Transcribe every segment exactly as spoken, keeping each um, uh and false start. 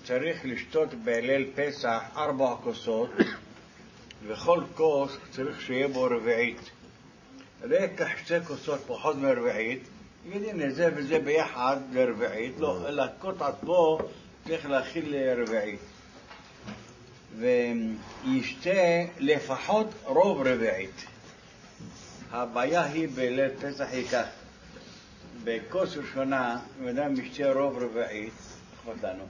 צריך לשתות בליל פסח ארבע כוסות, וכל כוס צריך שיהיה בו רביעית. לקח שתי כוסות פחות מרביעית, הנה זה וזה ביחד לרביעית, לא, אלא כוס עצמו צריך להכיל לרביעית. וישתה לפחות רוב רביעית. הבעיה היא בליל פסח היא כך, בכוס ראשונה, אם אדם משתה רוב רביעית, אכפת לנו.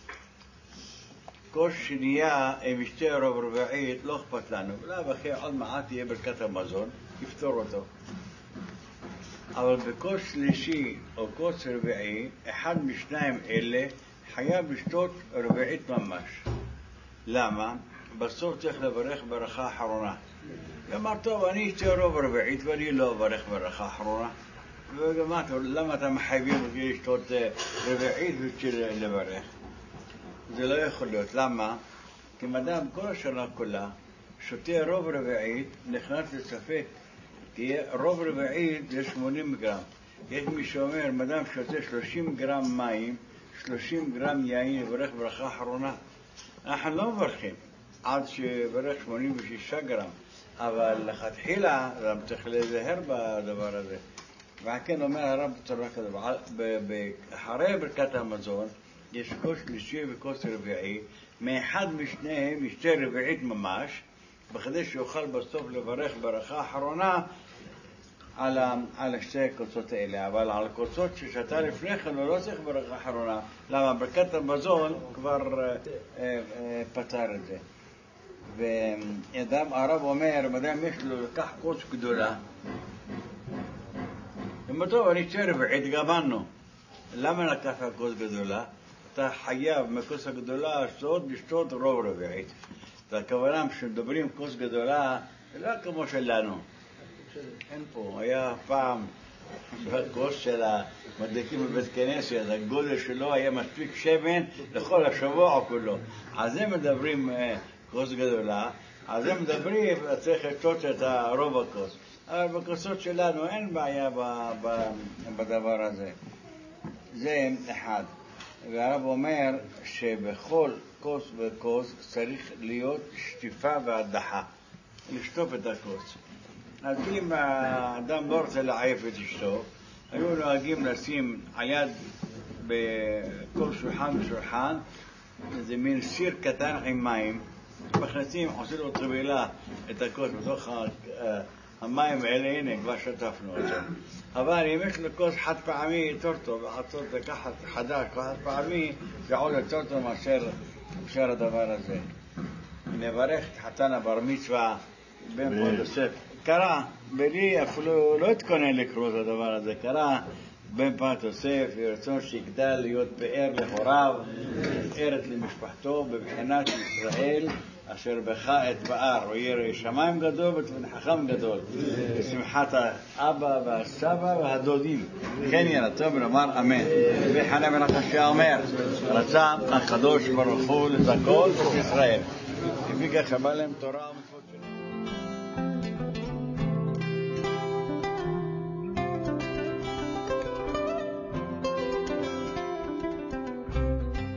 כוס שנייה, אם משתה רוב רביעית, לא אכפת לנו. לא, אחרי עוד מעט יהיה ברכת המזון, יפתור אותו. אבל בכוס שלישי או כוס רביעי, אחד משניים אלה חייב לשתות רביעית ממש. למה? בסוף צריך לברך ברכה אחרונה. אמר, טוב, אני אשתה רוב רביעית ואני לא אברך ברכה אחרונה. ומה, למה אתה מחייבים אותי לשתות רביעית ולברך? זה לא יכול להיות. למה? כי אדם כל השנה כולה שותה רוב רביעית, נכנס לספק, כי רוב רביעית זה שמונים גרם. יש מי שאומר, אדם שותה שלושים גרם מים, שלושים גרם יין, יברך ברכה אחרונה. אנחנו לא מברכים עד שברך שמונים ושישה גרם, אבל לכתחילה גם צריך להיזהר בדבר הזה. וכן אומר הרב בצורה כזאת, אחרי ברכת המזון יש כוס שלישי וכוס רביעי, מאחד משניהם ישתה רביעית ממש, בכדי שיוכל בסוף לברך ברכה אחרונה על, על שתי הכוסות האלה. אבל על הכוסות ששתה לפני כן הוא לא צריך ברכה אחרונה. למה? ברכת המזון כבר אה, אה, פתר את זה. ואדם הרב אומר, אדם יש לו לקח כוס גדולה, אמר, טוב, אני אשתה רביעית, גמרנו. למה לקח כוס גדולה? אתה חייב מכוס הגדולה לשתות, לשתות רוב רביעית. והכוונה שמדברים כוס גדולה, זה לא כמו שלנו. אין פה, היה פעם בכוס של המדליקים בבית כנסת, הגודל שלו היה מספיק שמן לכל השבוע כולו. אז הם מדברים כוס גדולה, אז הם מדברים, צריך לשתות את רוב הכוס. אבל בכוסות שלנו אין בעיה בדבר הזה. זה אחד. והרב אומר שבכל כוס וכוס צריך להיות שטיפה והדחה, לשטוף את הכוס. אז אם האדם לא רוצה לעייף את אשתו, היו נוהגים לשים על יד בכל שולחן ושולחן איזה מין סיר קטן עם מים, מכניסים, עושים לו טבילה את הכוס בתוך המים האלה, הנה כבר שטפנו את זה. אבל אם יש לו כוס חד פעמי יותר טוב, לעשות לקחת חדש חד פעמי, זה עוד יותר טוב מאשר אפשר הדבר הזה. נברך את חתן הבר מצווה בן פורת יוסף. קרא, בלי אפילו לא התכונן לקרוא את הדבר הזה, קרא בן פורת יוסף, ורצון שיגדל להיות פאר להוריו, פארת למשפחתו בבחינת ישראל, אשר בך את באר, הוא ירא שמיים גדול ותבן חכם גדול, בשמחת האבא והסבא והדודים. כן יהיה טוב ונאמר אמן. וחנה בן עקשיא אומר, רצה הקדוש ברוך הוא לזכות את ישראל. לפי כך שבא להם תורה